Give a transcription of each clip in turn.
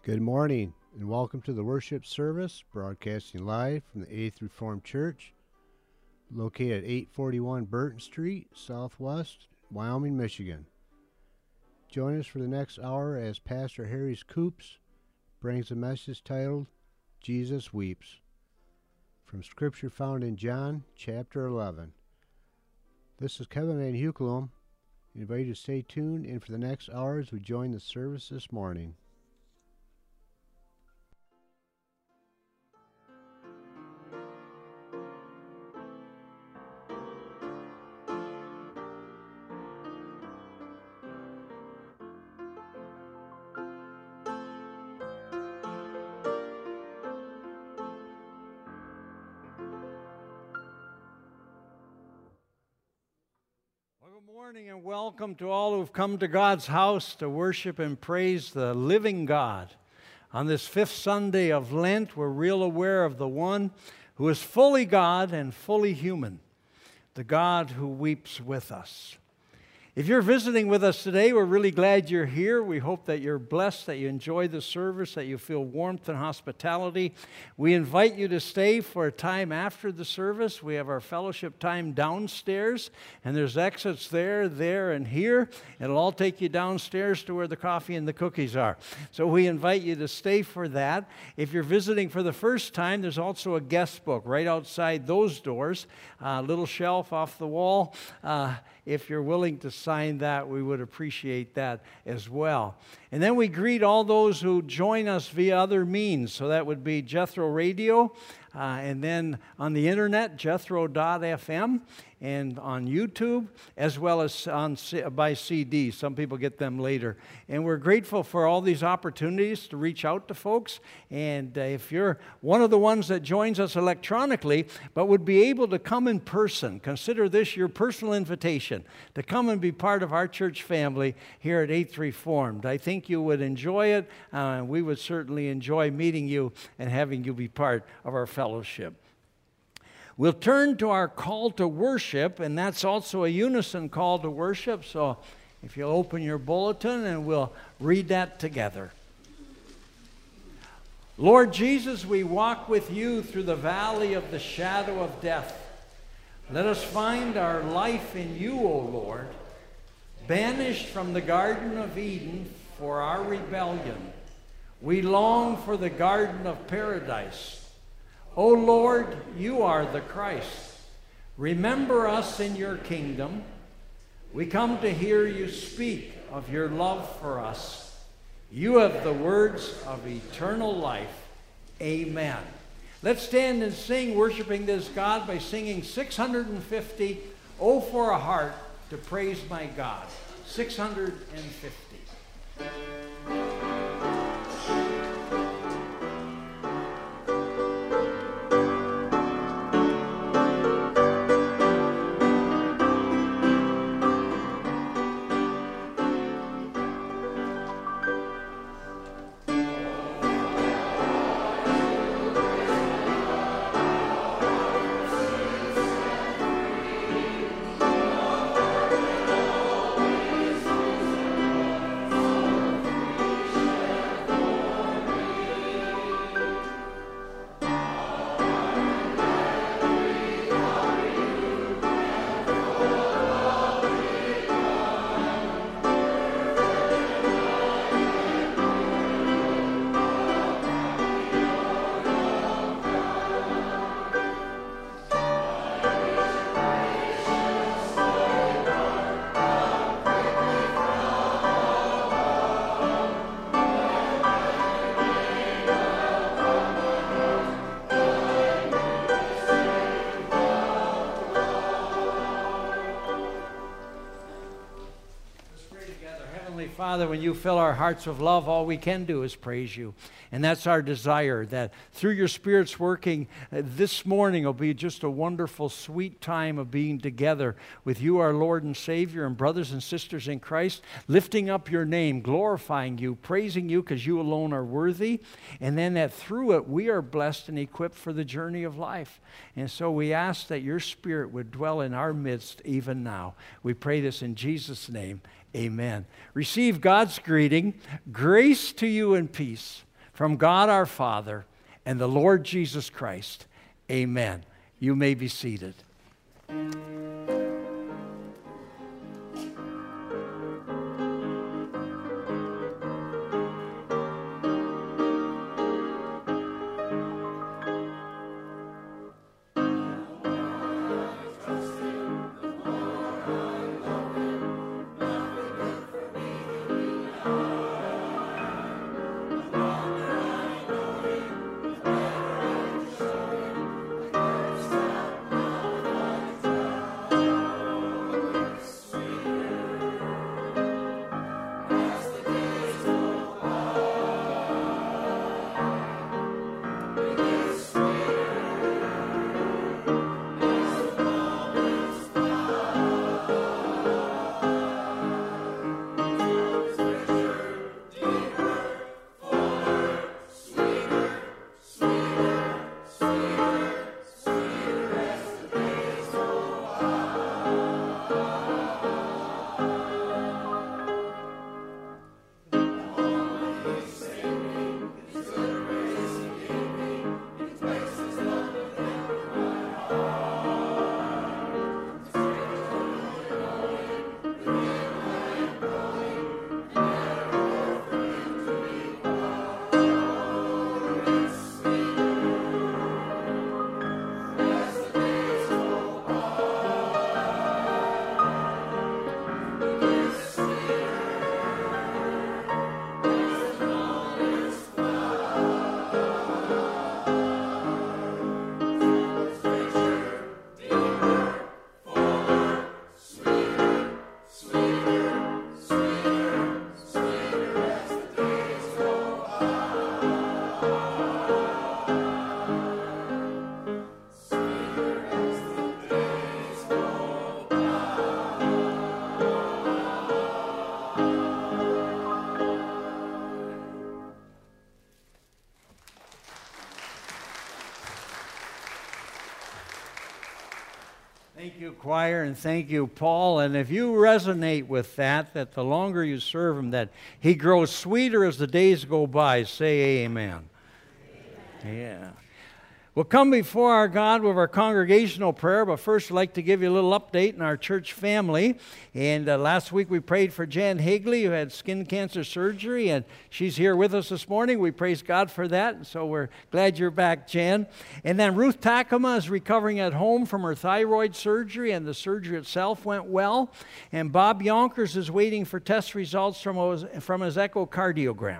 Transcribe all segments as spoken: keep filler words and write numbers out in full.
Good morning and welcome to the worship service broadcasting live from the eighth Reformed Church located at eight forty-one Burton Street, Southwest, Wyoming, Michigan. Join us for the next hour as Pastor Harry Coops brings a message titled, Jesus Weeps, from Scripture found in John chapter eleven. This is Kevin Van Hukelum. I invite you to stay tuned and for the next hour as we join the service this morning. And welcome to all who've come to God's house to worship and praise the living God. On this fifth Sunday of Lent, we're real aware of the one who is fully God and fully human, the God who weeps with us. If you're visiting with us today, we're really glad you're here. We hope that you're blessed, that you enjoy the service, that you feel warmth and hospitality. We invite you to stay for a time after the service. We have our fellowship time downstairs, and there's exits there, there, and here. It'll all take you downstairs to where the coffee and the cookies are. So we invite you to stay for that. If you're visiting for the first time, there's also a guest book right outside those doors, a little shelf off the wall. Uh, If you're willing to sign that, we would appreciate that as well. And then we greet all those who join us via other means. So that would be Jethro Radio, uh, and then on the internet, jethro dot f m, and on YouTube, as well as on by C D. Some people get them later. And we're grateful for all these opportunities to reach out to folks. And uh, if you're one of the ones that joins us electronically, but would be able to come in person, consider this your personal invitation to come and be part of our church family here at eighth Reformed. I think you would enjoy it. Uh, we would certainly enjoy meeting you and having you be part of our fellowship. We'll turn to our call to worship, and that's also a unison call to worship. So if you'll open your bulletin and we'll read that together. Lord Jesus, we walk with you through the valley of the shadow of death. Let us find our life in you, O Lord. Banished from the Garden of Eden for our rebellion, we long for the Garden of Paradise. O Lord, you are the Christ. Remember us in your kingdom. We come to hear you speak of your love for us. You have the words of eternal life. Amen. Let's stand and sing, worshiping this God by singing six hundred fifty, Oh, for a Heart to Praise My God. six hundred fifty. Father, when you fill our hearts with love, all we can do is praise you. And that's our desire, that through your Spirit's working, uh, this morning will be just a wonderful, sweet time of being together with you, our Lord and Savior, and brothers and sisters in Christ, lifting up your name, glorifying you, praising you because you alone are worthy. And then that through it, we are blessed and equipped for the journey of life. And so we ask that your Spirit would dwell in our midst even now. We pray this in Jesus' name. Amen. Receive God's greeting. Grace to you and peace from God our Father and the Lord Jesus Christ. Amen. You may be seated. Thank you, choir, and thank you, Paul. And if you resonate with that, that the longer you serve him, that he grows sweeter as the days go by, say amen. Amen. Yeah. We'll come before our God with our congregational prayer, but first I'd like to give you a little update in our church family. And uh, last week we prayed for Jan Higley, who had skin cancer surgery, and she's here with us this morning. We praise God for that, and so we're glad you're back, Jan. And then Ruth Takama is recovering at home from her thyroid surgery, and the surgery itself went well. And Bob Yonkers is waiting for test results from his, from his echocardiogram.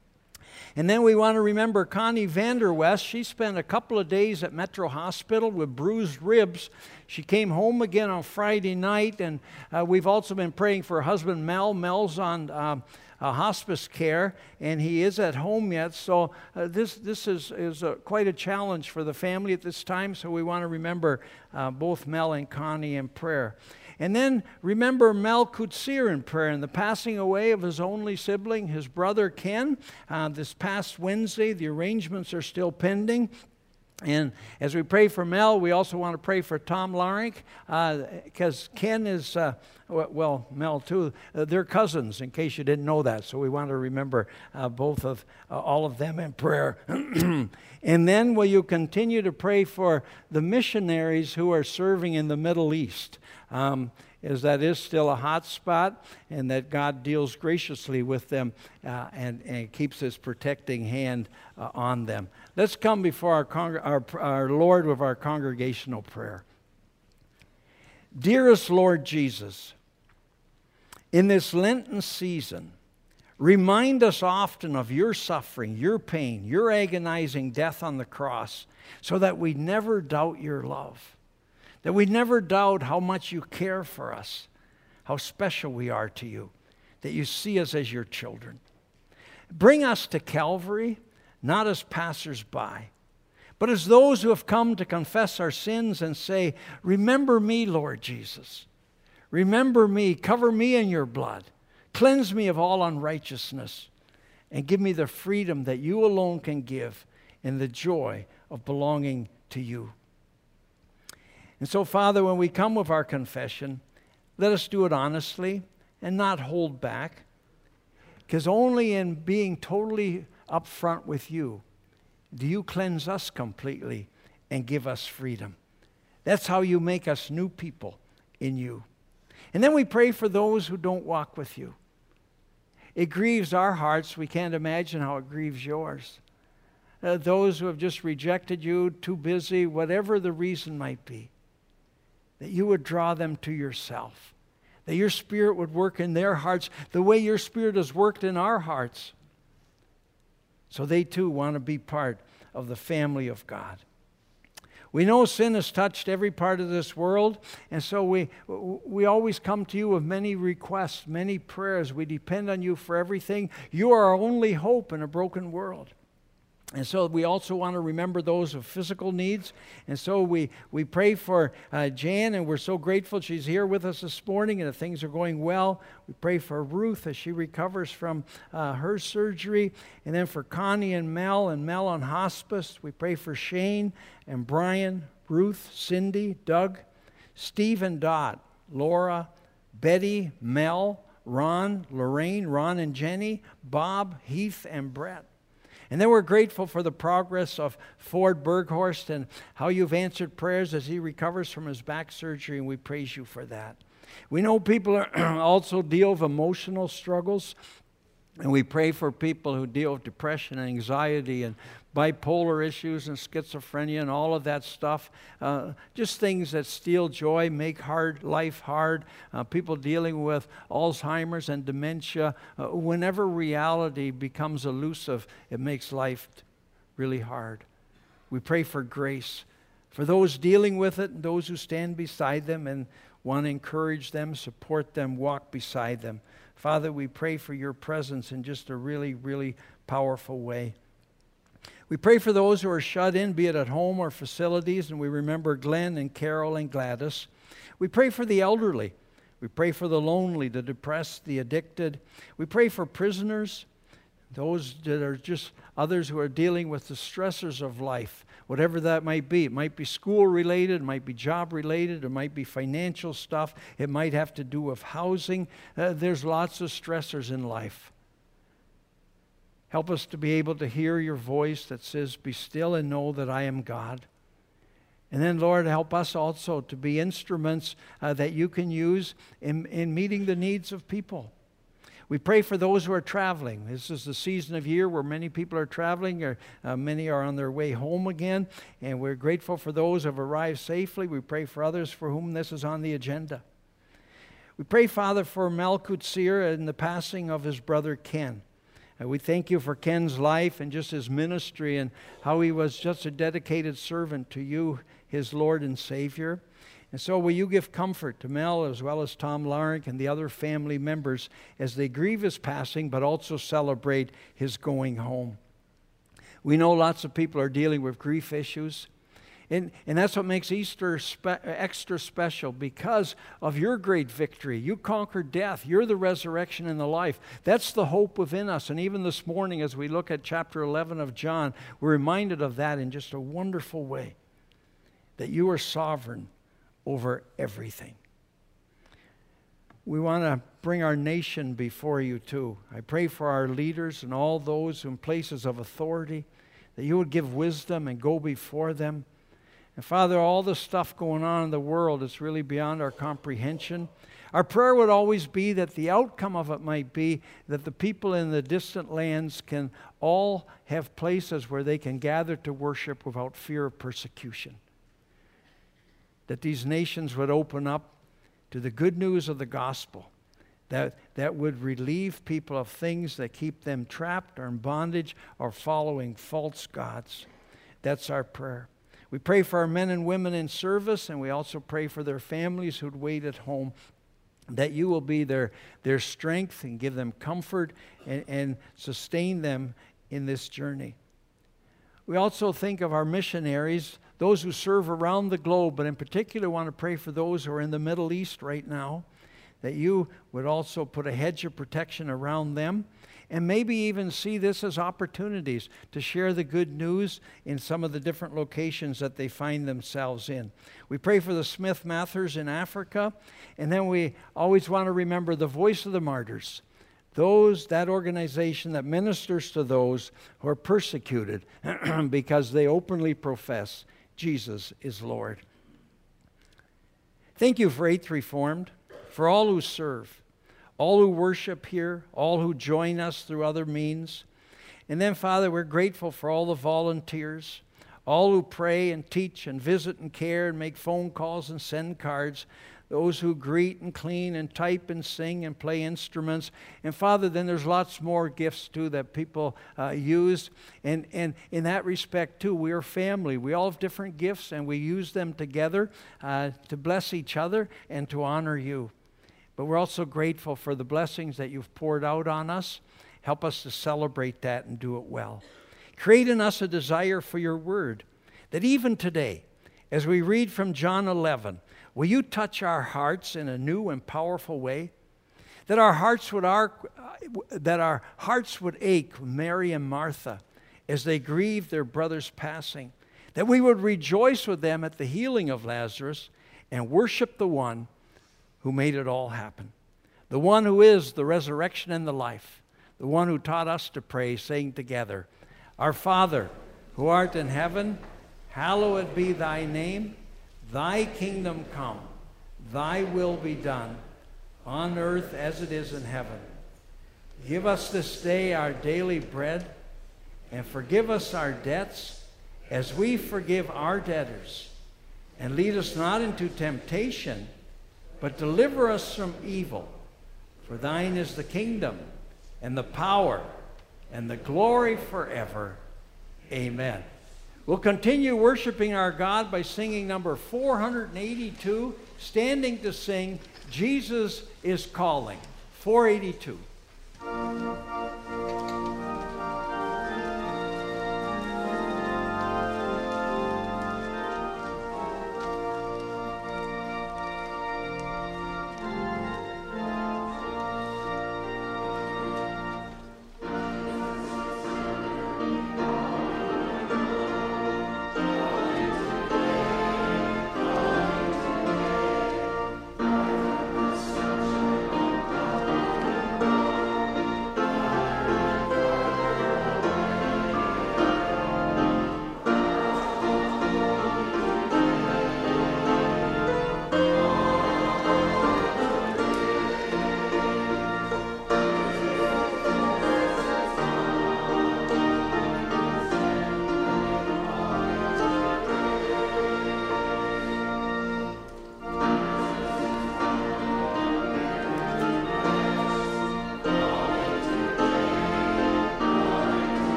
And then we want to remember Connie Vanderwest. She spent a couple of days at Metro Hospital with bruised ribs. She came home again on Friday night, and uh, we've also been praying for her husband, Mel. Mel's on uh, uh, hospice care, and he is at home yet. So uh, this this is, is uh, quite a challenge for the family at this time, so we want to remember uh, both Mel and Connie in prayer. And then remember Mel Kutsir in prayer and the passing away of his only sibling, his brother Ken. Uh, this past Wednesday, the arrangements are still pending. And as we pray for Mel, we also want to pray for Tom Larink, because uh, Ken is, uh, well, Mel too, uh, they're cousins, in case you didn't know that. So we want to remember uh, both of, uh, all of them in prayer. And then will you continue to pray for the missionaries who are serving in the Middle East? Um, as that is still a hot spot, and that God deals graciously with them uh, and, and keeps his protecting hand uh, on them. Let's come before our, con- our, our Lord with our congregational prayer. Dearest Lord Jesus, in this Lenten season, remind us often of your suffering, your pain, your agonizing death on the cross, so that we never doubt your love. That we never doubt how much you care for us, how special we are to you, that you see us as your children. Bring us to Calvary, not as passers-by, but as those who have come to confess our sins and say, remember me, Lord Jesus. Remember me, cover me in your blood, cleanse me of all unrighteousness, and give me the freedom that you alone can give and the joy of belonging to you. And so, Father, when we come with our confession, let us do it honestly and not hold back, because only in being totally up front with you. Do you cleanse us completely and give us freedom? That's how you make us new people in you. And then we pray for those who don't walk with you. It grieves our hearts. We can't imagine how it grieves yours. Uh, those who have just rejected you, too busy, whatever the reason might be, that you would draw them to yourself, that your Spirit would work in their hearts the way your Spirit has worked in our hearts, so they too want to be part of the family of God. We know sin has touched every part of this world, and so we we always come to you with many requests, many prayers. We depend on you for everything. You are our only hope in a broken world. And so we also want to remember those with physical needs. And so we, we pray for uh, Jan, and we're so grateful she's here with us this morning and that things are going well. We pray for Ruth as she recovers from uh, her surgery. And then for Connie and Mel, and Mel on hospice. We pray for Shane and Brian, Ruth, Cindy, Doug, Steve and Dot, Laura, Betty, Mel, Ron, Lorraine, Ron and Jenny, Bob, Heath, and Brett. And then we're grateful for the progress of Ford Berghorst and how you've answered prayers as he recovers from his back surgery, and we praise you for that. We know people are also deal with emotional struggles, and we pray for people who deal with depression and anxiety and bipolar issues and schizophrenia and all of that stuff. Uh, just things that steal joy, make hard life hard. Uh, people dealing with Alzheimer's and dementia. Uh, whenever reality becomes elusive, it makes life really hard. We pray for grace for those dealing with it and those who stand beside them and want to encourage them, support them, walk beside them. Father, we pray for your presence in just a really, really powerful way. We pray for those who are shut in, be it at home or facilities, and we remember Glenn and Carol and Gladys. We pray for the elderly. We pray for the lonely, the depressed, the addicted. We pray for prisoners, those that are just others who are dealing with the stressors of life, whatever that might be. It might be school-related, it might be job-related, it might be financial stuff, it might have to do with housing. Uh, there's lots of stressors in life. Help us to be able to hear your voice that says, be still and know that I am God. And then, Lord, help us also to be instruments uh, that you can use in, in meeting the needs of people. We pray for those who are traveling. This is the season of year where many people are traveling, or uh, many are on their way home again, and we're grateful for those who have arrived safely. We pray for others for whom this is on the agenda. We pray, Father, for Mel Kutsir and the passing of his brother Ken. Uh, we thank you for Ken's life and just his ministry and how he was just a dedicated servant to you, his Lord and Savior. And so will you give comfort to Mel as well as Tom Larink and the other family members as they grieve his passing but also celebrate his going home. We know lots of people are dealing with grief issues. And, and that's what makes Easter spe- extra special, because of your great victory. You conquered death. You're the resurrection and the life. That's the hope within us. And even this morning as we look at chapter eleven of John, we're reminded of that in just a wonderful way, that you are sovereign over everything. We want to bring our nation before you too. I pray for our leaders and all those in places of authority, that you would give wisdom and go before them. And Father, all the stuff going on in the world is really beyond our comprehension. Our prayer would always be that the outcome of it might be that the people in the distant lands can all have places where they can gather to worship without fear of persecution. That these nations would open up to the good news of the gospel, that, that would relieve people of things that keep them trapped or in bondage or following false gods. That's our prayer. We pray for our men and women in service, and we also pray for their families who'd wait at home, that you will be their, their strength and give them comfort and, and sustain them in this journey. We also think of our missionaries, those who serve around the globe, but in particular want to pray for those who are in the Middle East right now, that you would also put a hedge of protection around them, and maybe even see this as opportunities to share the good news in some of the different locations that they find themselves in. We pray for the Smith Mathers in Africa, and then we always want to remember the voice of the martyrs, those, that organization that ministers to those who are persecuted because they openly profess Jesus is Lord. Thank you for Eighth Reformed, for all who serve, all who worship here, all who join us through other means. And then, Father, we're grateful for all the volunteers, all who pray and teach and visit and care and make phone calls and send cards, those who greet and clean and type and sing and play instruments. And Father, then there's lots more gifts too that people uh, use. And, and in that respect too, we are family. We all have different gifts and we use them together uh, to bless each other and to honor you. But we're also grateful for the blessings that you've poured out on us. Help us to celebrate that and do it well. Create in us a desire for your word, that even today, as we read from John eleven, will you touch our hearts in a new and powerful way? That our hearts would, arc, that our hearts would ache with Mary and Martha as they grieved their brother's passing. That we would rejoice with them at the healing of Lazarus and worship the one who made it all happen. The one who is the resurrection and the life. The one who taught us to pray, saying together, Our Father, who art in heaven, hallowed be thy name. Thy kingdom come, thy will be done, on earth as it is in heaven. Give us this day our daily bread, and forgive us our debts, as we forgive our debtors. And lead us not into temptation, but deliver us from evil. For thine is the kingdom, and the power, and the glory forever. Amen. We'll continue worshiping our God by singing number four hundred eighty-two, standing to sing, Jesus is Calling. four eighty-two. Thank you.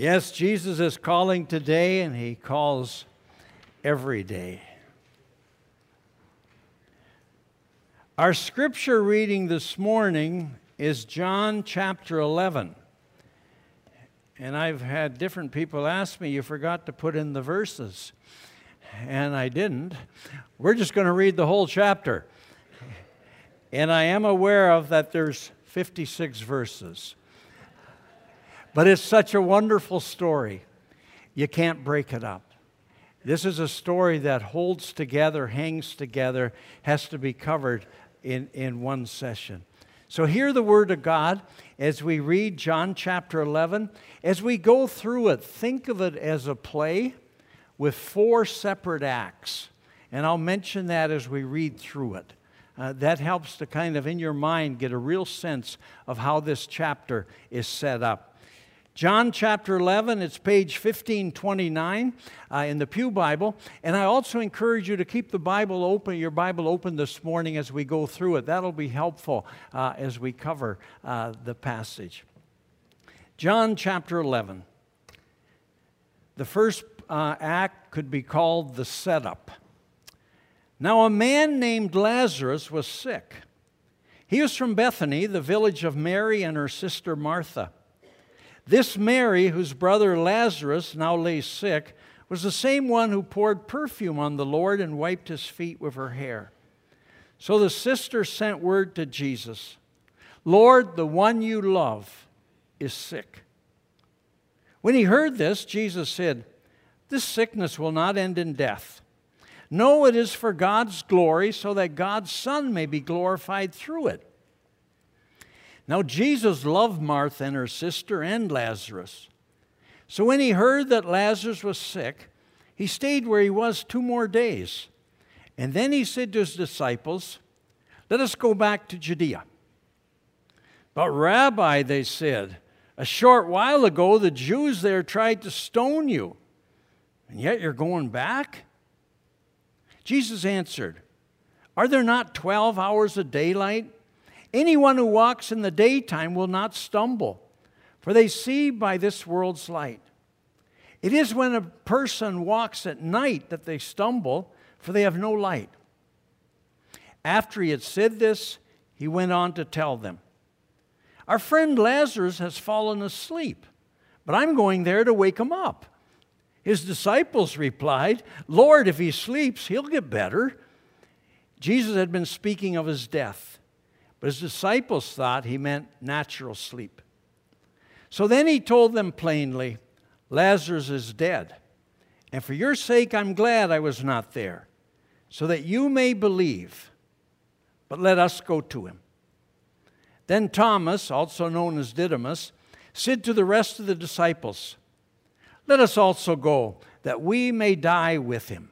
Yes, Jesus is calling today, and he calls every day. Our scripture reading this morning is John chapter eleven. And I've had different people ask me, you forgot to put in the verses. And I didn't. We're just going to read the whole chapter. And I am aware of that there's fifty-six verses. But it's such a wonderful story. You can't break it up. This is a story that holds together, hangs together, has to be covered in, in one session. So hear the word of God as we read John chapter eleven. As we go through it, think of it as a play with four separate acts. And I'll mention that as we read through it. Uh, that helps to kind of, in your mind, get a real sense of how this chapter is set up. John chapter eleven, it's page fifteen twenty-nine uh, in the Pew Bible. And I also encourage you to keep the Bible open, your Bible open this morning as we go through it. That'll be helpful uh, as we cover uh, the passage. John chapter eleven. The first uh, act could be called the setup. Now a man named Lazarus was sick. He was from Bethany, the village of Mary and her sister Martha. This Mary, whose brother Lazarus now lay sick, was the same one who poured perfume on the Lord and wiped his feet with her hair. So the sister sent word to Jesus, "Lord, the one you love is sick." When he heard this, Jesus said, "This sickness will not end in death. No, it is for God's glory, so that God's Son may be glorified through it." Now Jesus loved Martha and her sister and Lazarus. So when he heard that Lazarus was sick, he stayed where he was two more days. And then he said to his disciples, "Let us go back to Judea." "But Rabbi," they said, "a short while ago the Jews there tried to stone you, and yet you're going back?" Jesus answered, "Are there not twelve hours of daylight? Anyone who walks in the daytime will not stumble, for they see by this world's light. It is when a person walks at night that they stumble, for they have no light." After he had said this, he went on to tell them, "Our friend Lazarus has fallen asleep, but I'm going there to wake him up." His disciples replied, "Lord, if he sleeps, he'll get better." Jesus had been speaking of his death, but his disciples thought he meant natural sleep. So then he told them plainly, "Lazarus is dead, and for your sake I'm glad I was not there, so that you may believe. But let us go to him." Then Thomas, also known as Didymus, said to the rest of the disciples, "Let us also go, that we may die with him."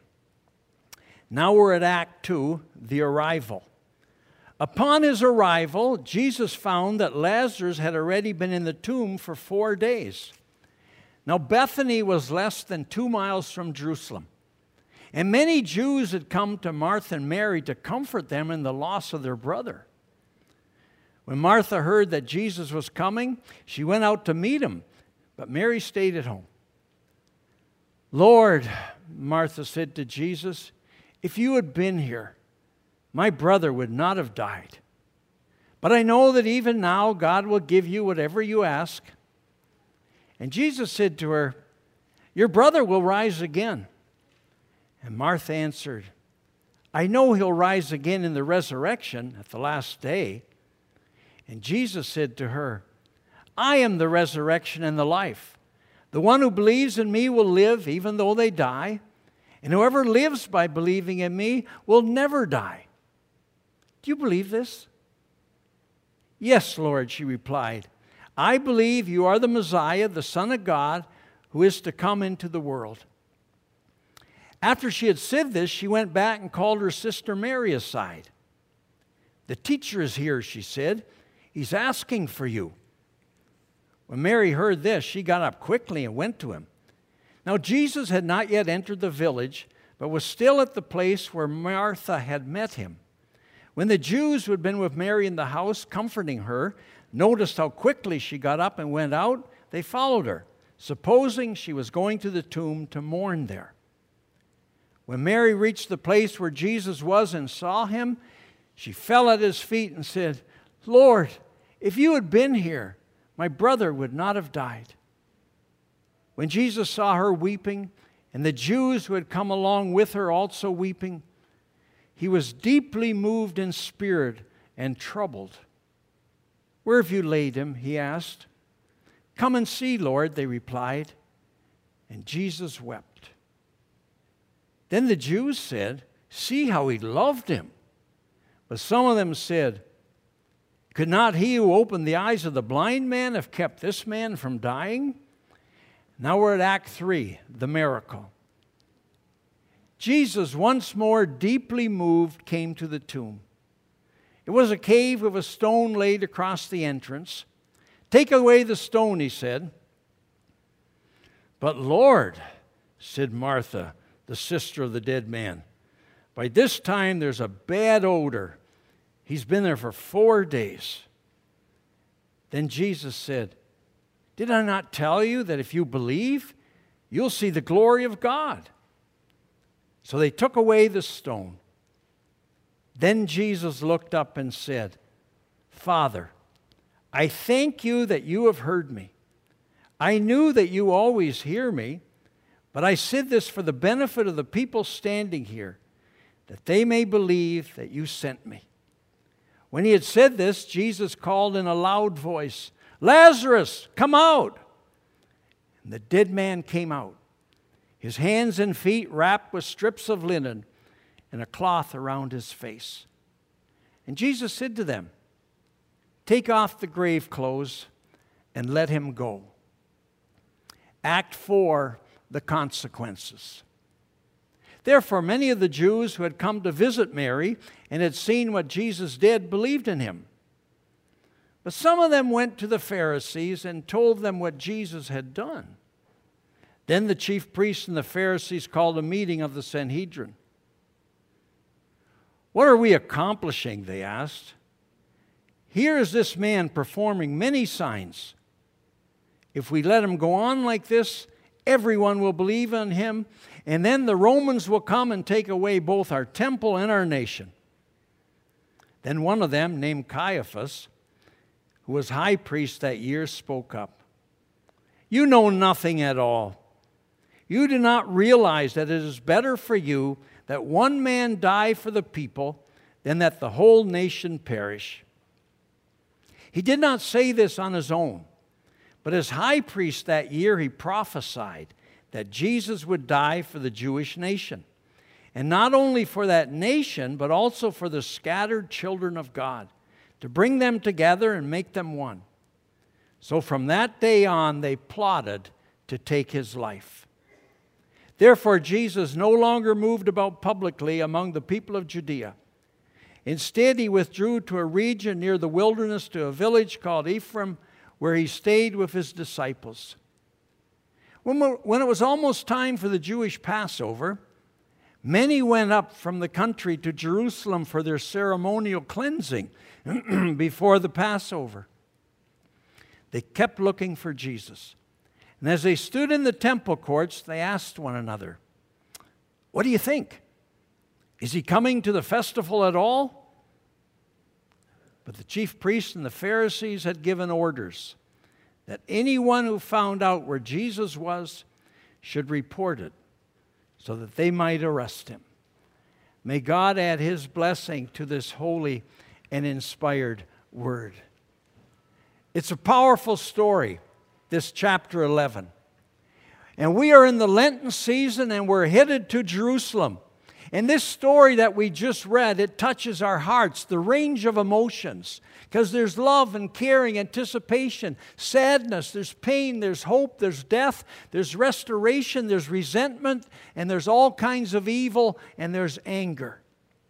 Now we're at Act two, the arrival. Upon his arrival, Jesus found that Lazarus had already been in the tomb for four days. Now Bethany was less than two miles from Jerusalem, and many Jews had come to Martha and Mary to comfort them in the loss of their brother. When Martha heard that Jesus was coming, she went out to meet him, but Mary stayed at home. "Lord," Martha said to Jesus, "if you had been here, my brother would not have died. But I know that even now God will give you whatever you ask." And Jesus said to her, "Your brother will rise again." And Martha answered, "I know he'll rise again in the resurrection at the last day." And Jesus said to her, "I am the resurrection and the life. The one who believes in me will live even though they die, and whoever lives by believing in me will never die." Do you believe this? "Yes, Lord," she replied. "I believe you are the Messiah, the Son of God, who is to come into the world." After she had said this, she went back and called her sister Mary aside. "The teacher is here," she said. "He's asking for you." When Mary heard this, she got up quickly and went to him. Now Jesus had not yet entered the village, but was still at the place where Martha had met him. When the Jews who had been with Mary in the house, comforting her, noticed how quickly she got up and went out, they followed her, supposing she was going to the tomb to mourn there. When Mary reached the place where Jesus was and saw him, she fell at his feet and said, "Lord, if you had been here, my brother would not have died." When Jesus saw her weeping, and the Jews who had come along with her also weeping, he was deeply moved in spirit and troubled. "Where have you laid him?" he asked. "Come and see, Lord," they replied. And Jesus wept. Then the Jews said, "See how he loved him." But some of them said, "Could not he who opened the eyes of the blind man have kept this man from dying?" Now we're at Act three, the miracle. Jesus, once more deeply moved, came to the tomb. It was a cave with a stone laid across the entrance. "Take away the stone," he said. "But Lord," said Martha, the sister of the dead man, "by this time there's a bad odor. He's been there for four days." Then Jesus said, "Did I not tell you that if you believe, you'll see the glory of God?" So they took away the stone. Then Jesus looked up and said, "Father, I thank you that you have heard me. I knew that you always hear me, but I said this for the benefit of the people standing here, that they may believe that you sent me." When he had said this, Jesus called in a loud voice, "Lazarus, come out!" And the dead man came out, his hands and feet wrapped with strips of linen and a cloth around his face. And Jesus said to them, "Take off the grave clothes and let him go." Act four, the consequences. Therefore, many of the Jews who had come to visit Mary and had seen what Jesus did believed in him. But some of them went to the Pharisees and told them what Jesus had done. Then the chief priests and the Pharisees called a meeting of the Sanhedrin. "What are we accomplishing?" they asked. "Here is this man performing many signs. If we let him go on like this, everyone will believe in him, and then the Romans will come and take away both our temple and our nation." Then one of them, named Caiaphas, who was high priest that year, spoke up. "You know nothing at all. You do not realize that it is better for you that one man die for the people than that the whole nation perish." He did not say this on his own, but as high priest that year he prophesied that Jesus would die for the Jewish nation, and not only for that nation, but also for the scattered children of God, to bring them together and make them one. So from that day on, they plotted to take his life. Therefore, Jesus no longer moved about publicly among the people of Judea. Instead, he withdrew to a region near the wilderness, to a village called Ephraim, where he stayed with his disciples. When it was almost time for the Jewish Passover, many went up from the country to Jerusalem for their ceremonial cleansing before the Passover. They kept looking for Jesus. And as they stood in the temple courts, they asked one another, "What do you think? Is he coming to the festival at all?" But the chief priests and the Pharisees had given orders that anyone who found out where Jesus was should report it, so that they might arrest him. May God add his blessing to this holy and inspired word. It's a powerful story, this chapter eleven. And we are in the Lenten season, and we're headed to Jerusalem. And this story that we just read, it touches our hearts, the range of emotions, because there's love and caring, anticipation, sadness, there's pain, there's hope, there's death, there's restoration, there's resentment, and there's all kinds of evil, and there's anger.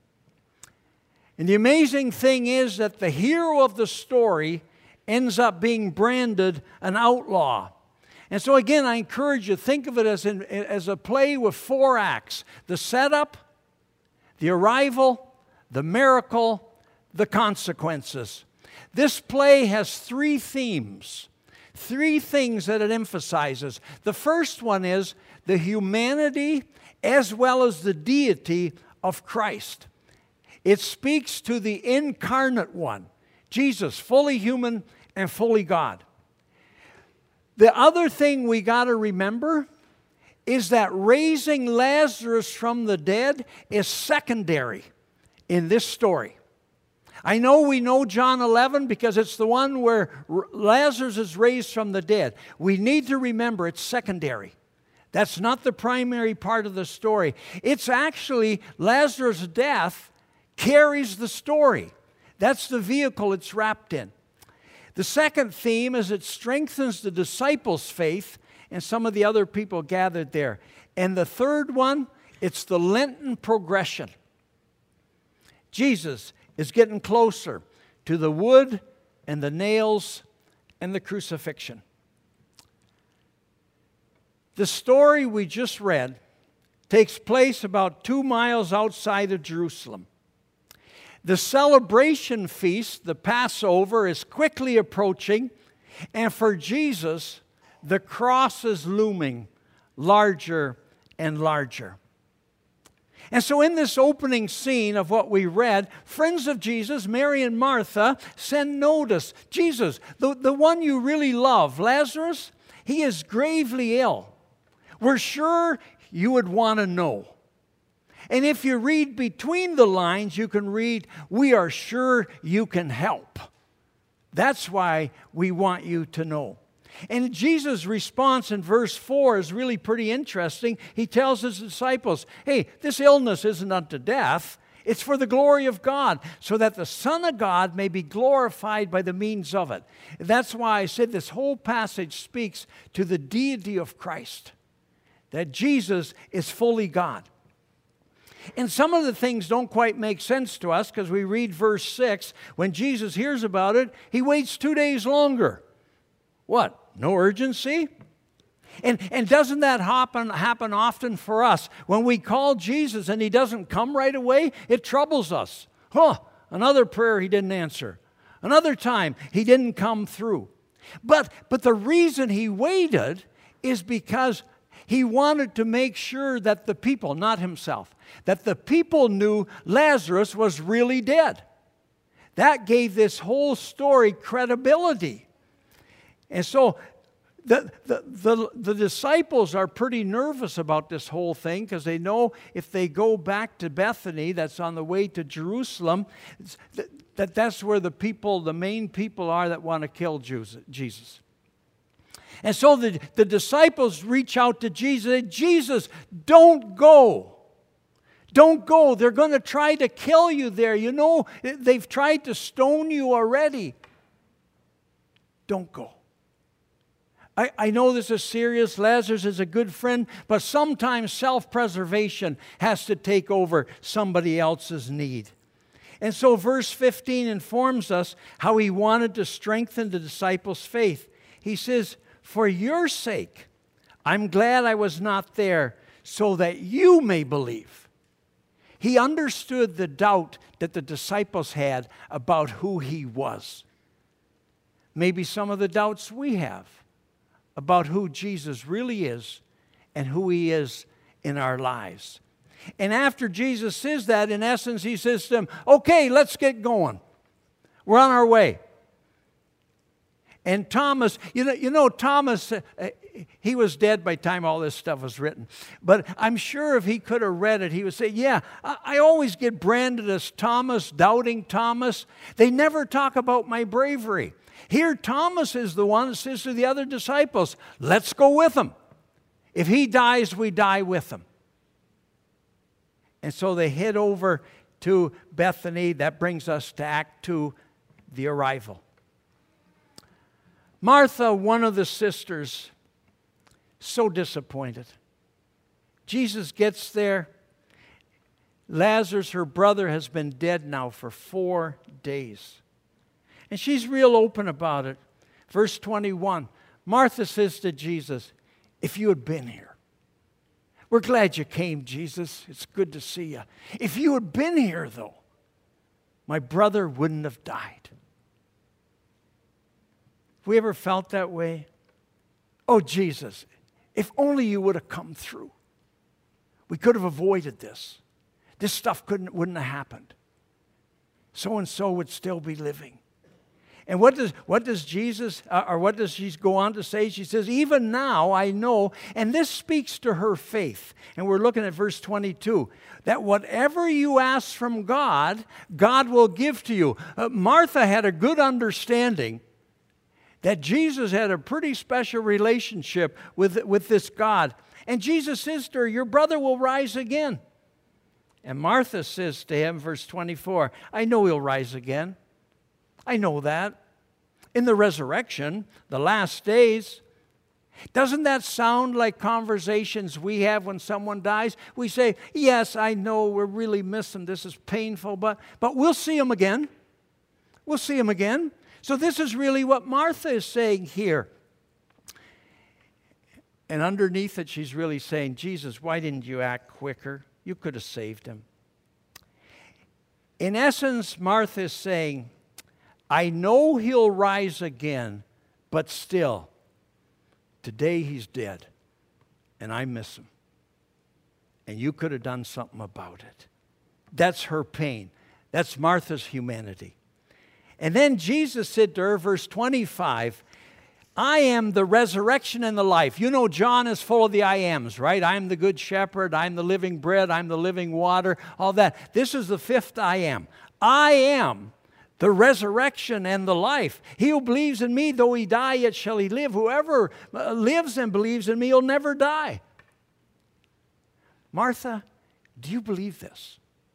And the amazing thing is that the hero of the story ends up being branded an outlaw. And so again, I encourage you to think of it as, in, as a play with four acts: the setup, the arrival, the miracle, the consequences. This play has three themes. three things that it emphasizes. The first one is the humanity as well as the deity of Christ. It speaks to the incarnate one, Jesus, fully human and fully God. The other thing we got to remember is that raising Lazarus from the dead is secondary in this story. I know we know John eleven because it's the one where Lazarus is raised from the dead. We need to remember it's secondary. That's not the primary part of the story. It's actually Lazarus' death carries the story. That's the vehicle it's wrapped in. The second theme is it strengthens the disciples' faith and some of the other people gathered there. And the third one, it's the Lenten progression. Jesus is getting closer to the wood and the nails and the crucifixion. The story we just read takes place about two miles outside of Jerusalem. The celebration feast, the Passover, is quickly approaching, and for Jesus, the cross is looming larger and larger. And so in this opening scene of what we read, friends of Jesus, Mary and Martha, send notice. Jesus, the, the one you really love, Lazarus, he is gravely ill. We're sure you would want to know. And if you read between the lines, you can read, we are sure you can help. That's why we want you to know. And Jesus' response in verse four is really pretty interesting. He tells his disciples, hey, this illness isn't unto death. It's for the glory of God, so that the Son of God may be glorified by the means of it. That's why I said this whole passage speaks to the deity of Christ, that Jesus is fully God. And some of the things don't quite make sense to us because we read verse six. When Jesus hears about it, he waits two days longer. What? No urgency? And, and doesn't that happen, happen often for us? When we call Jesus and he doesn't come right away, it troubles us. Huh, another prayer he didn't answer. Another time he didn't come through. But, but the reason he waited is because he wanted to make sure that the people, not himself, that the people knew Lazarus was really dead. That gave this whole story credibility. And so the, the, the, the disciples are pretty nervous about this whole thing because they know if they go back to Bethany, that's on the way to Jerusalem, that, that that's where the people, the main people are that want to kill Jesus. And so the, the disciples reach out to Jesus and say, Jesus, don't go. Don't go. They're going to try to kill you there. You know, they've tried to stone you already. Don't go. I, I know this is serious. Lazarus is a good friend, but sometimes self-preservation has to take over somebody else's need. And so verse fifteen informs us how he wanted to strengthen the disciples' faith. He says, for your sake, I'm glad I was not there so that you may believe. He understood the doubt that the disciples had about who he was. Maybe some of the doubts we have about who Jesus really is and who he is in our lives. And after Jesus says that, in essence, he says to them, okay, let's get going. We're on our way. And Thomas, you know, you know Thomas, uh, he was dead by the time all this stuff was written. But I'm sure if he could have read it, he would say, yeah, I, I always get branded as Thomas, doubting Thomas. They never talk about my bravery. Here, Thomas is the one that says to the other disciples, let's go with him. If he dies, we die with him. And so they head over to Bethany. That brings us to Act two, the arrival. Martha, one of the sisters, so disappointed. Jesus gets there. Lazarus, her brother, has been dead now for four days. And she's real open about it. Verse twenty-one, Martha says to Jesus, if you had been here. We're glad you came, Jesus. It's good to see you. If you had been here, though, my brother wouldn't have died. we ever felt that way? Oh, Jesus, if only you would have come through. We could have avoided this. This stuff couldn't, wouldn't have happened. So-and-so would still be living. And what does, what does Jesus, uh, or what does she go on to say? She says, even now I know, and this speaks to her faith. And we're looking at verse twenty-two, that whatever you ask from God, God will give to you. Uh, Martha had a good understanding that Jesus had a pretty special relationship with, with this God. And Jesus says to her, your brother will rise again. And Martha says to him, verse twenty-four, I know he'll rise again. I know that. In the resurrection, the last days, doesn't that sound like conversations we have when someone dies? We say, yes, I know we're really missing. This is painful, but, but we'll see him again. We'll see him again. So this is really what Martha is saying here. And underneath it, she's really saying, Jesus, why didn't you act quicker? You could have saved him. In essence, Martha is saying, I know he'll rise again, but still, today he's dead, and I miss him. And you could have done something about it. That's her pain. That's Martha's humanity. And then Jesus said to her, verse twenty-five, I am the resurrection and the life. You know John is full of the I ams, right? I'm the good shepherd, I'm the living bread, I'm the living water, all that. This is the fifth I am. I am the resurrection and the life. He who believes in me, though he die, yet shall he live. Whoever lives and believes in me will never die. Martha, do you believe this?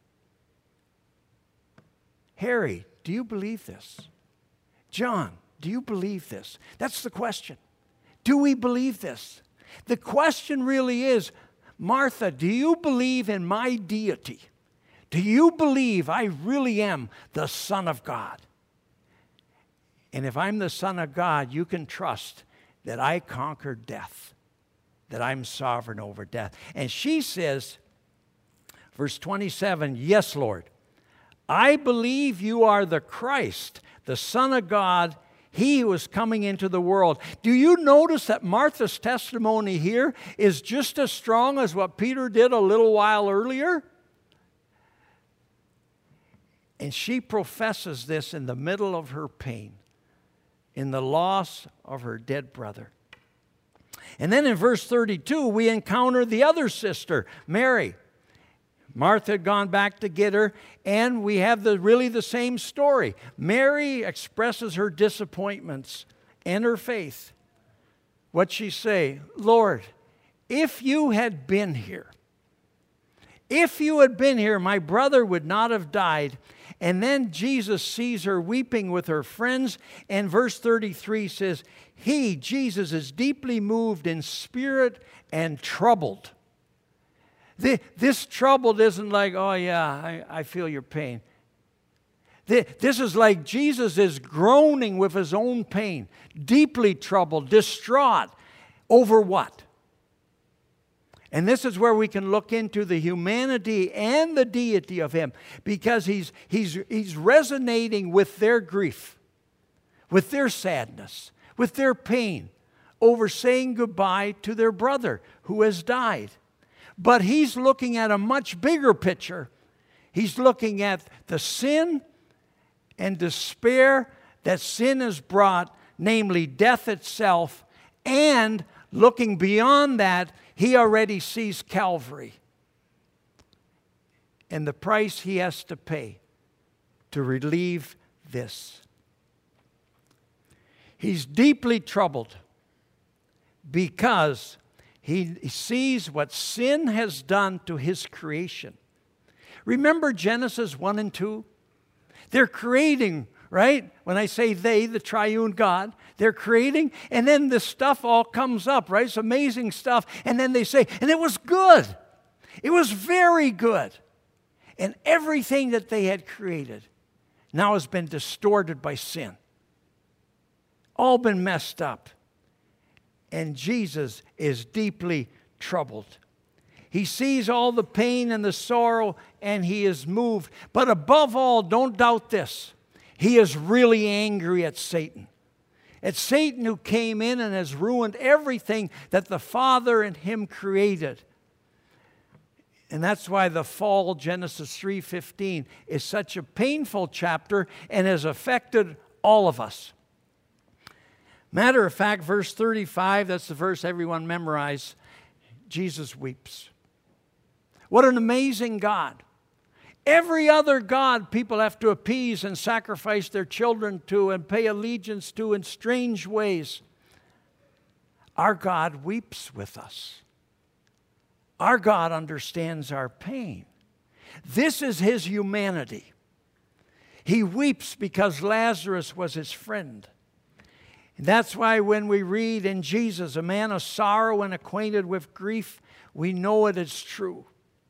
Harry, do you believe this? John, do you believe this? That's the question. Do we believe this? The question really is, Martha, do you believe in my deity? Do you believe I really am the Son of God? And if I'm the Son of God, you can trust that I conquered death, that I'm sovereign over death. And she says, verse twenty-seven, yes, Lord, I believe you are the Christ, the Son of God, he who is coming into the world. Do you notice that Martha's testimony here is just as strong as what Peter did a little while earlier? And she professes this in the middle of her pain, in the loss of her dead brother. And then in verse thirty-two, we encounter the other sister, Mary. Martha had gone back to get her, and we have the, really the same story. Mary expresses her disappointments and her faith. What'd she say? Lord, if you had been here, if you had been here, my brother would not have died. And then Jesus sees her weeping with her friends, and verse thirty-three says, he, Jesus, is deeply moved in spirit and troubled. This troubled isn't like, oh yeah, I, I feel your pain. This is like Jesus is groaning with his own pain, deeply troubled, distraught over what? And this is where we can look into the humanity and the deity of him, because he's, he's, he's resonating with their grief, with their sadness, with their pain over saying goodbye to their brother who has died. But he's looking at a much bigger picture. He's looking at the sin and despair that sin has brought, namely death itself, and looking beyond that, he already sees Calvary and the price he has to pay to relieve this. He's deeply troubled because he sees what sin has done to his creation. Remember Genesis one and two? They're creating, right? When I say they, the triune God, they're creating, and then the stuff all comes up, right? It's amazing stuff. And then they say, and it was good. It was very good. And everything that they had created now has been distorted by sin. All been messed up. And Jesus is deeply troubled. He sees all the pain and the sorrow, and he is moved. But above all, don't doubt this. He is really angry at Satan. It's Satan who came in and has ruined everything that the Father and him created. And that's why the fall, Genesis three fifteen, is such a painful chapter and has affected all of us. Matter of fact, verse thirty-five, that's the verse everyone memorized. Jesus weeps. What an amazing God. Every other god people have to appease and sacrifice their children to and pay allegiance to in strange ways. Our God weeps with us. Our God understands our pain. This is his humanity. He weeps because Lazarus was his friend. And that's why when we read in Jesus, a man of sorrow and acquainted with grief, we know it is true.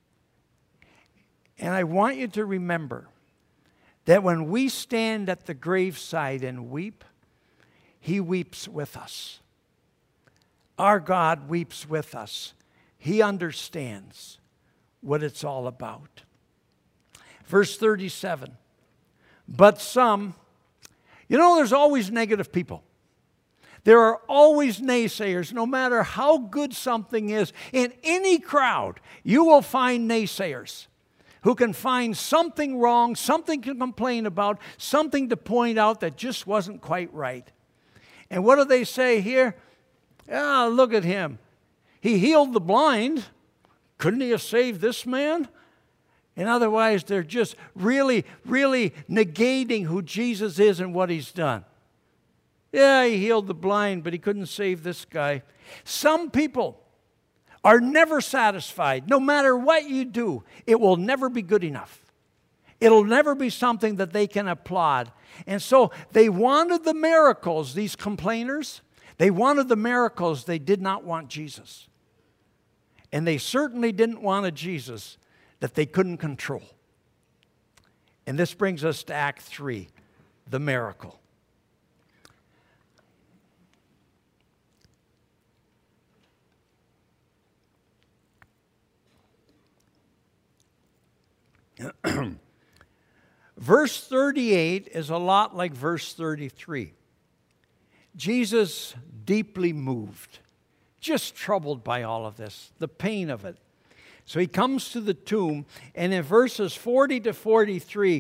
And I want you to remember that when we stand at the graveside and weep, he weeps with us. Our God weeps with us. He understands what it's all about. Verse thirty-seven. But some, you know, there's always negative people. There are always naysayers, no matter how good something is. In any crowd, you will find naysayers who can find something wrong, something to complain about, something to point out that just wasn't quite right. And what do they say here? Ah, look at him. He healed the blind. Couldn't he have saved this man? And otherwise, they're just really, really negating who Jesus is and what he's done. Yeah, he healed the blind, but he couldn't save this guy. Some people are never satisfied. No matter what you do, it will never be good enough. It'll never be something that they can applaud. And so they wanted the miracles, these complainers. They wanted the miracles. They did not want Jesus. And they certainly didn't want a Jesus that they couldn't control. And this brings us to Act three, the miracle. Verse thirty-eight is a lot like verse thirty-three. Jesus deeply moved, just troubled by all of this, the pain of it. So he comes to the tomb, and in verses forty to forty-three,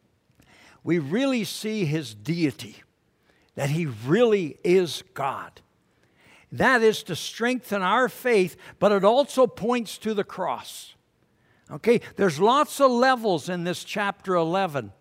we really see his deity, that he really is God. That is to strengthen our faith, but it also points to the cross. Okay, there's lots of levels in this chapter eleven.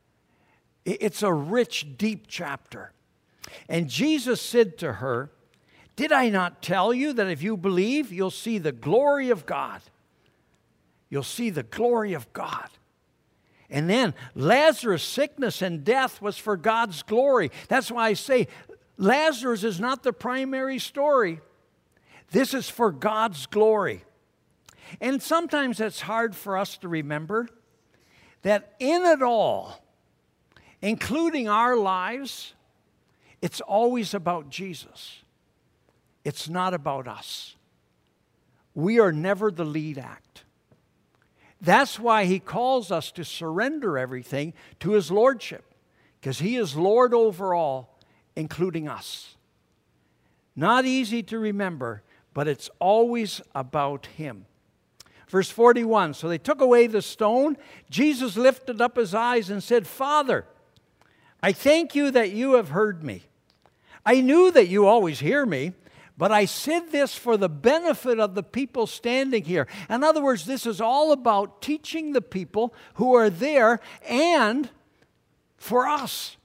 It's a rich, deep chapter. And Jesus said to her, "Did I not tell you that if you believe, you'll see the glory of God?" You'll see the glory of God. And then Lazarus' sickness and death was for God's glory. That's why I say Lazarus is not the primary story. This is for God's glory. And sometimes it's hard for us to remember that in it all, including our lives, it's always about Jesus. It's not about us. We are never the lead act. That's why he calls us to surrender everything to his lordship, because he is Lord over all, including us. Not easy to remember, but it's always about him. Verse forty-one, so they took away the stone. Jesus lifted up his eyes and said, "Father, I thank you that you have heard me. I knew that you always hear me, but I said this for the benefit of the people standing here." In other words, this is all about teaching the people who are there and for us.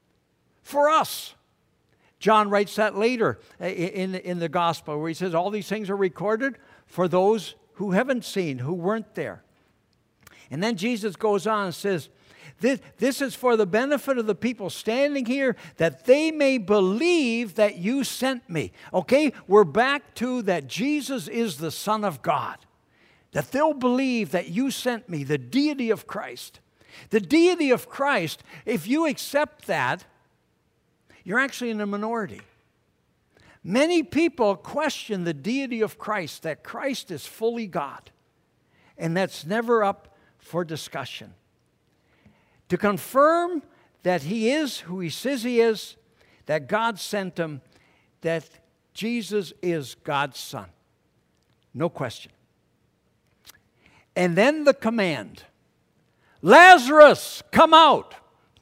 For us. John writes that later in, in the gospel where he says all these things are recorded for those who haven't seen, who weren't there. And then Jesus goes on and says, This, this is for the benefit of the people standing here, that they may believe that you sent me. Okay, we're back to that Jesus is the Son of God. That they'll believe that you sent me, the deity of Christ. The deity of Christ, if you accept that, you're actually in a minority. Many people question the deity of Christ, that Christ is fully God. And that's never up for discussion. To confirm that he is who he says he is, that God sent him, that Jesus is God's Son. No question. And then the command, Lazarus, come out.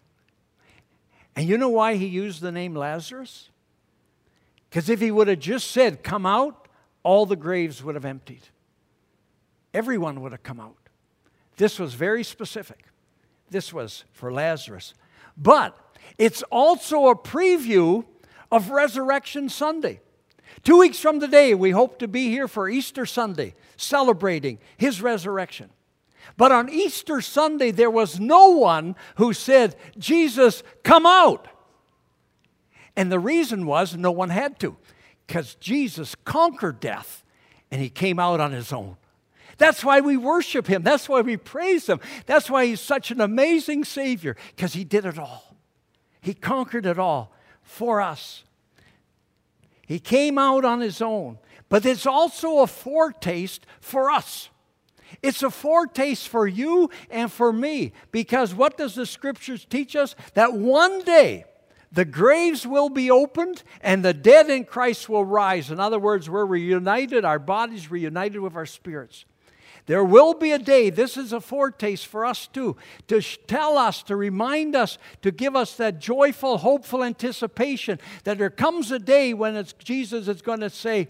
And you know why he used the name Lazarus? Because if he would have just said, come out, all the graves would have emptied. Everyone would have come out. This was very specific. This was for Lazarus. But it's also a preview of Resurrection Sunday. Two weeks from today, we hope to be here for Easter Sunday, celebrating his resurrection. But on Easter Sunday, there was no one who said, Jesus, come out. And the reason was no one had to, because Jesus conquered death, and he came out on his own. That's why we worship him. That's why we praise him. That's why he's such an amazing Savior, because he did it all. He conquered it all for us. He came out on his own. But it's also a foretaste for us. It's a foretaste for you and for me. Because what does the Scriptures teach us? That one day the graves will be opened and the dead in Christ will rise. In other words, we're reunited, our bodies reunited with our spirits. There will be a day, this is a foretaste for us too, to tell us, to remind us, to give us that joyful, hopeful anticipation that there comes a day when it's Jesus is going to say,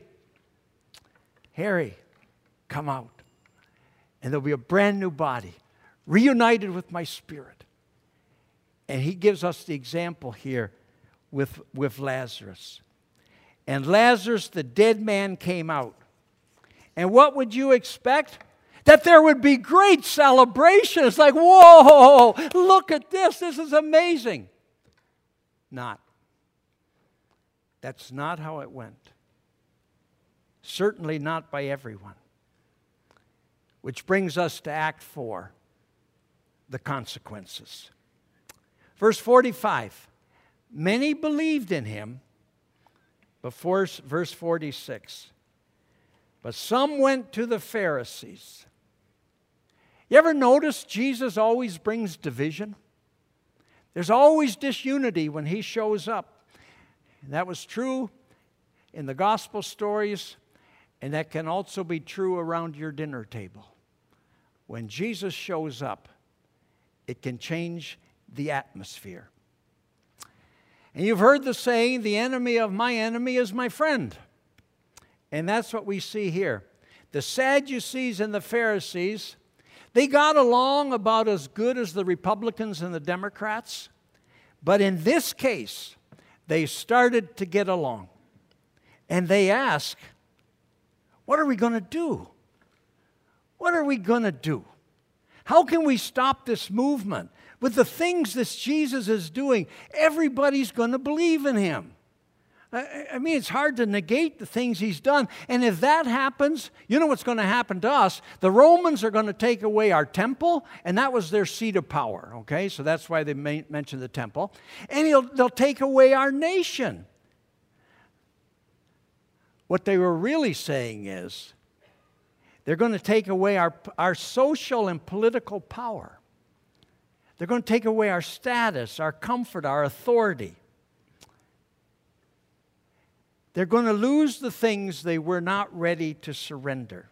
Harry, come out. And there'll be a brand new body, reunited with my spirit. And he gives us the example here with, with Lazarus. And Lazarus, the dead man, came out. And what would you expect? That there would be great celebration. It's like, whoa, look at this. This is amazing. Not. That's not how it went. Certainly not by everyone. Which brings us to Act four, the consequences. Verse forty-five, many believed in him, before verse forty-six. But some went to the Pharisees. You ever notice Jesus always brings division? There's always disunity when he shows up. And that was true in the gospel stories, and that can also be true around your dinner table. When Jesus shows up, it can change the atmosphere. And you've heard the saying, the enemy of my enemy is my friend. And that's what we see here. The Sadducees and the Pharisees, they got along about as good as the Republicans and the Democrats. But in this case, they started to get along. And they ask, what are we going to do? What are we going to do? How can we stop this movement? With the things this Jesus is doing, everybody's going to believe in him. I mean, it's hard to negate the things he's done. And if that happens, you know what's going to happen to us? The Romans are going to take away our temple, and that was their seat of power, okay? So that's why they mentioned the temple. And he'll, they'll take away our nation. What they were really saying is, they're going to take away our, our social and political power. They're going to take away our status, our comfort, our authority. They're going to lose the things they were not ready to surrender.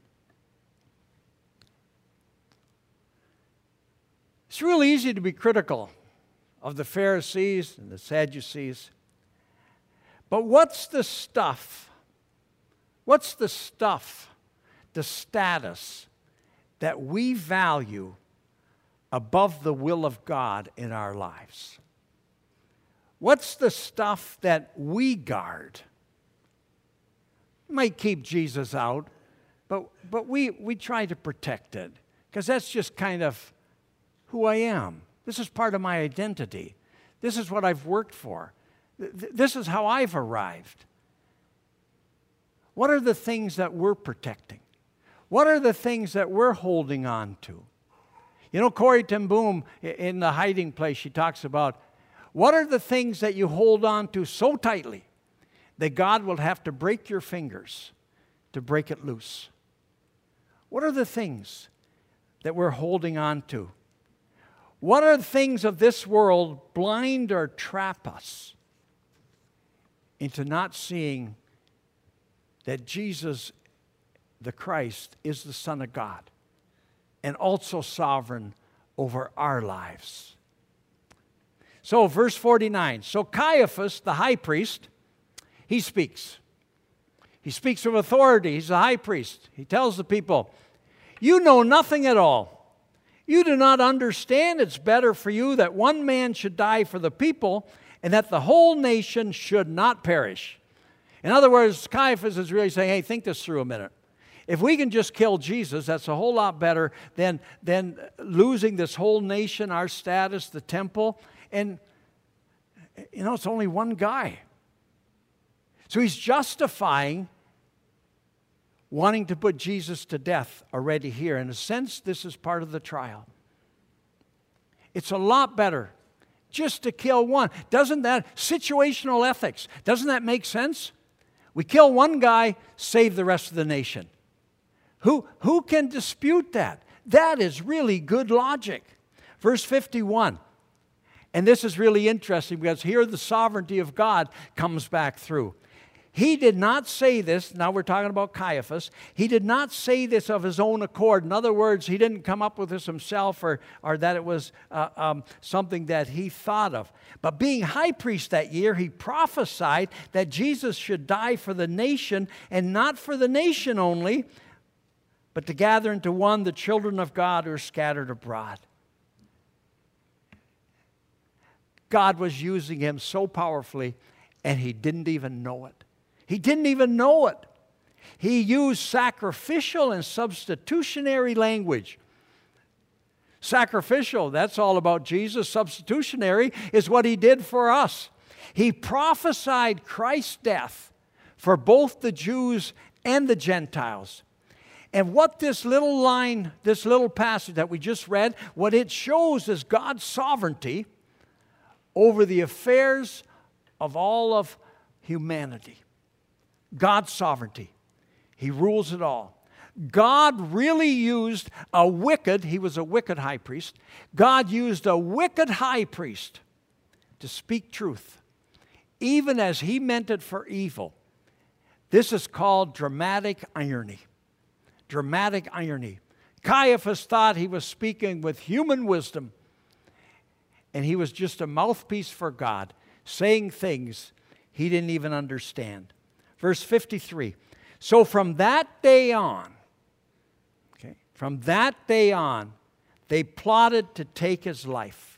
It's real easy to be critical of the Pharisees and the Sadducees. But what's the stuff? What's the stuff, the status that we value above the will of God in our lives? What's the stuff that we guard? Might keep Jesus out, but, but we, we try to protect it because that's just kind of who I am. This is part of my identity. This is what I've worked for. This is how I've arrived. What are the things that we're protecting? What are the things that we're holding on to? You know, Corrie ten Boom, in The Hiding Place, she talks about what are the things that you hold on to so tightly that God will have to break your fingers to break it loose? What are the things that we're holding on to? What are the things of this world blind or trap us? into not seeing that Jesus, the Christ, is the Son of God and also sovereign over our lives. So, verse forty-nine. So Caiaphas, the high priest, he speaks. He speaks with authority. He's the high priest. He tells the people, you know nothing at all. You do not understand it's better for you that one man should die for the people and that the whole nation should not perish. In other words, Caiaphas is really saying, hey, think this through a minute. If we can just kill Jesus, that's a whole lot better than, than losing this whole nation, our status, the temple. And, you know, it's only one guy. So he's justifying wanting to put Jesus to death already here. In a sense, this is part of the trial. It's a lot better just to kill one. Doesn't that, situational ethics, doesn't that make sense? We kill one guy, save the rest of the nation. Who, who can dispute that? That is really good logic. Verse fifty-one. And this is really interesting because here the sovereignty of God comes back through. He did not say this, now we're talking about Caiaphas, he did not say this of his own accord. In other words, he didn't come up with this himself or, or that it was uh, um, something that he thought of. But being high priest that year, he prophesied that Jesus should die for the nation, and not for the nation only, but to gather into one the children of God who are scattered abroad. God was using him so powerfully, and he didn't even know it. He didn't even know it. He used sacrificial and substitutionary language. Sacrificial, that's all about Jesus. Substitutionary is what he did for us. He prophesied Christ's death for both the Jews and the Gentiles. And what this little line, this little passage that we just read, what it shows is God's sovereignty over the affairs of all of humanity. God's sovereignty. He rules it all. God really used a wicked, he was a wicked high priest. God used a wicked high priest to speak truth, even as he meant it for evil. This is called dramatic irony. Dramatic irony. Caiaphas thought he was speaking with human wisdom, and he was just a mouthpiece for God, saying things he didn't even understand. Verse fifty-three. So from that day on, okay, from that day on, they plotted to take his life.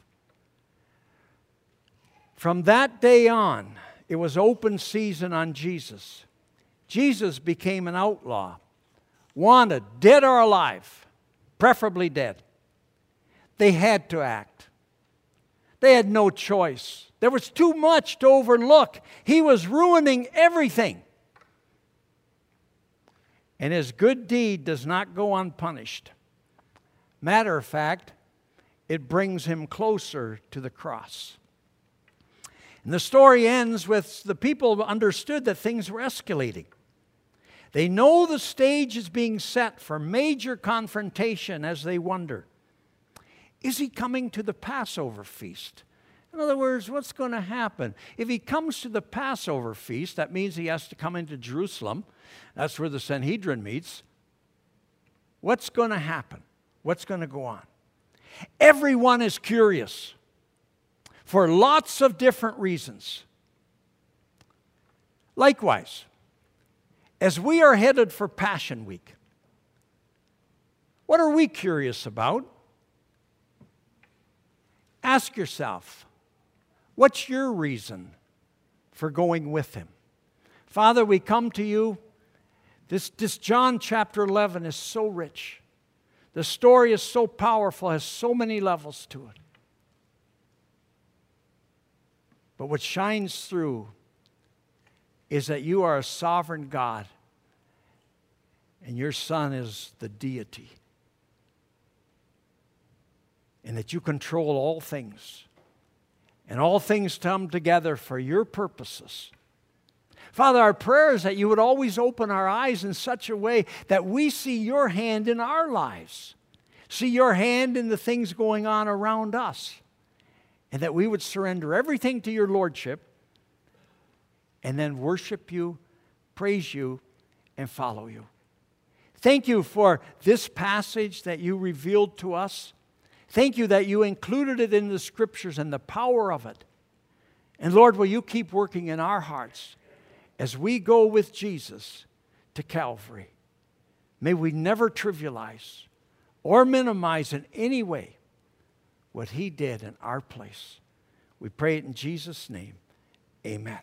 From that day on, it was open season on Jesus. Jesus became an outlaw, wanted, dead or alive, preferably dead. They had to act. They had no choice. There was too much to overlook. He was ruining everything. And his good deed does not go unpunished. Matter of fact, it brings him closer to the cross. And the story ends with the people understood that things were escalating. They know the stage is being set for major confrontation as they wonder, is he coming to the Passover feast? In other words, what's going to happen? If he comes to the Passover feast, that means he has to come into Jerusalem. That's where the Sanhedrin meets. What's going to happen? What's going to go on? Everyone is curious for lots of different reasons. Likewise, as we are headed for Passion Week, what are we curious about? Ask yourself, what's your reason for going with him? Father, we come to you. This, this John chapter eleven is so rich. The story is so powerful, has so many levels to it. But what shines through is that you are a sovereign God, and your Son is the deity, and that you control all things, and all things come together for your purposes. Father, our prayer is that you would always open our eyes in such a way that we see your hand in our lives, see your hand in the things going on around us, and that we would surrender everything to your lordship and then worship you, praise you, and follow you. Thank you for this passage that you revealed to us. Thank you that you included it in the Scriptures and the power of it. And Lord, will you keep working in our hearts as we go with Jesus to Calvary. May we never trivialize or minimize in any way what He did in our place. We pray it in Jesus' name. Amen.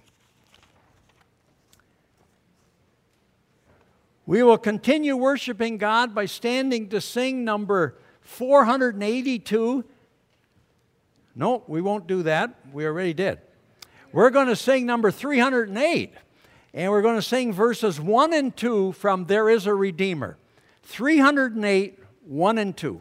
We will continue worshiping God by standing to sing number four hundred eighty-two. No, we won't do that. We already did. We're going to sing number three hundred eight. And we're going to sing verses one and two from There Is a Redeemer. three hundred eight, one and two.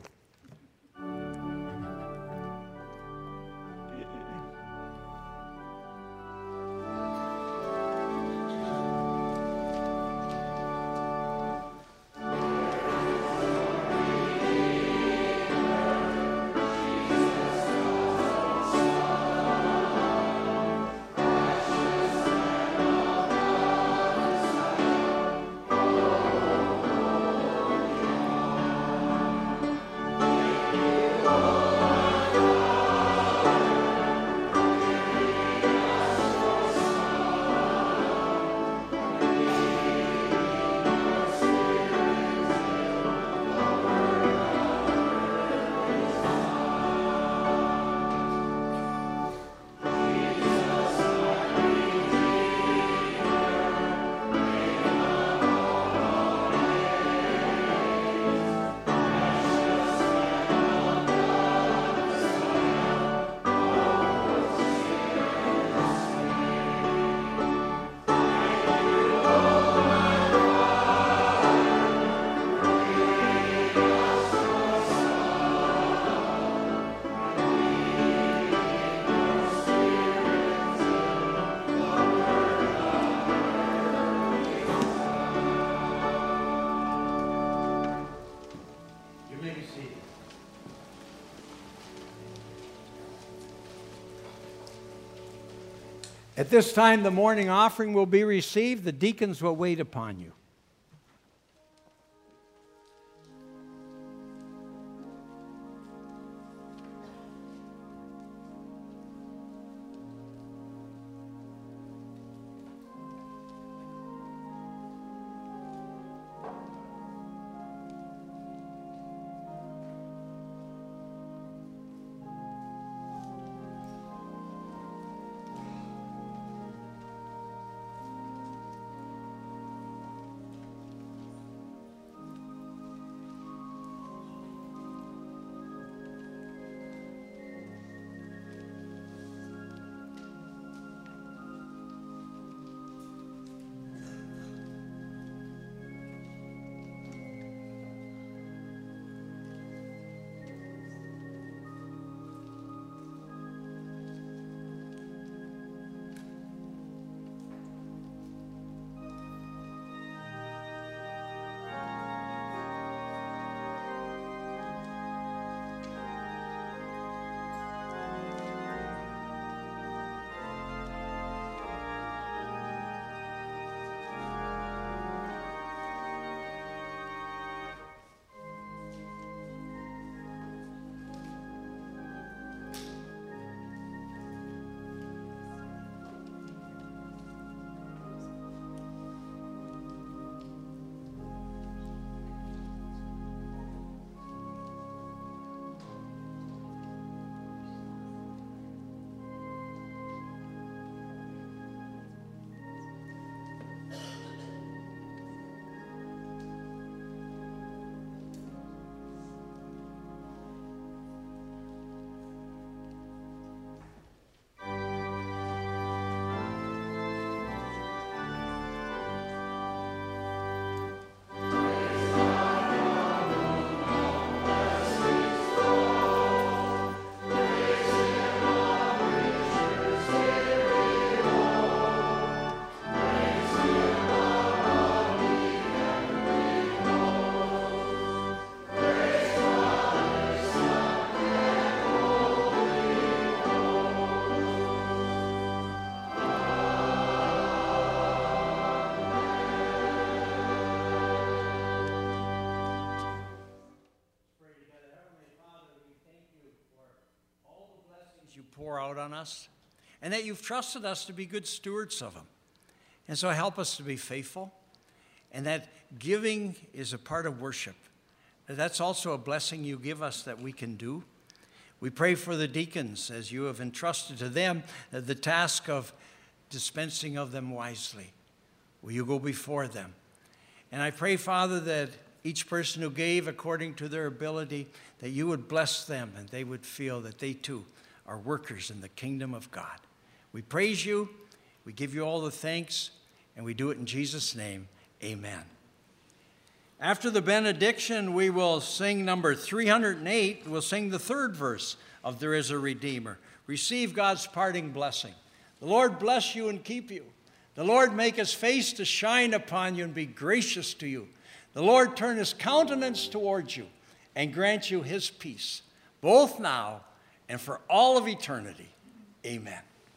At this time, the morning offering will be received. The deacons will wait upon you. that you pour out on us, and that you've trusted us to be good stewards of them. And so help us to be faithful, and that giving is a part of worship. That's also a blessing you give us that we can do. We pray for the deacons as you have entrusted to them the task of dispensing of them wisely. Will you go before them? And I pray, Father, that each person who gave according to their ability, that you would bless them and they would feel that they too are workers in the kingdom of God. We praise you, we give you all the thanks, and we do it in Jesus' name. Amen. After the benediction, we will sing number three hundred eight. We'll sing the third verse of There Is a Redeemer. Receive God's parting blessing. The Lord bless you and keep you. The Lord make his face to shine upon you and be gracious to you. The Lord turn his countenance towards you and grant you his peace, both now and for all of eternity. Amen.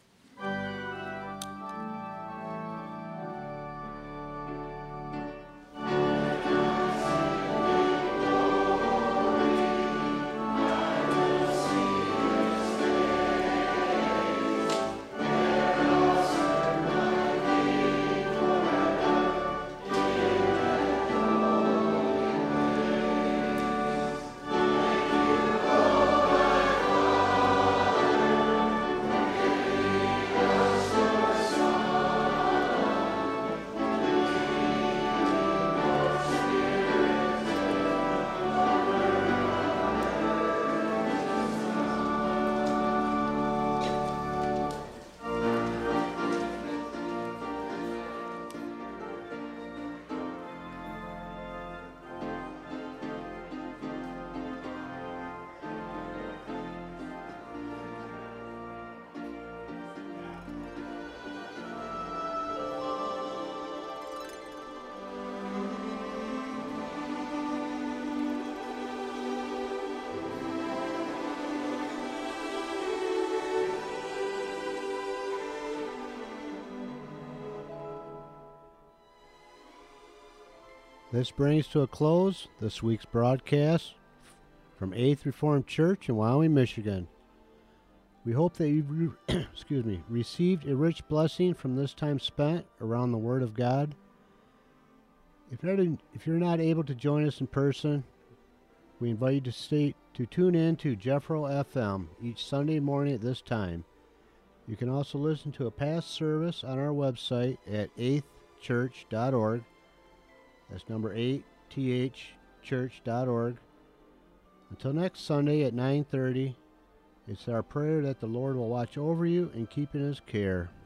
This brings to a close this week's broadcast from Eighth Reformed Church in Wyoming, Michigan. We hope that you've excuse me, received a rich blessing from this time spent around the Word of God. If you're, if you're not able to join us in person, we invite you to stay to tune in to Jeffro F M each Sunday morning at this time. You can also listen to a past service on our website at eighth church dot org. That's number eight, T H church dot org. Until next Sunday at nine thirty, it's our prayer that the Lord will watch over you and keep in his care.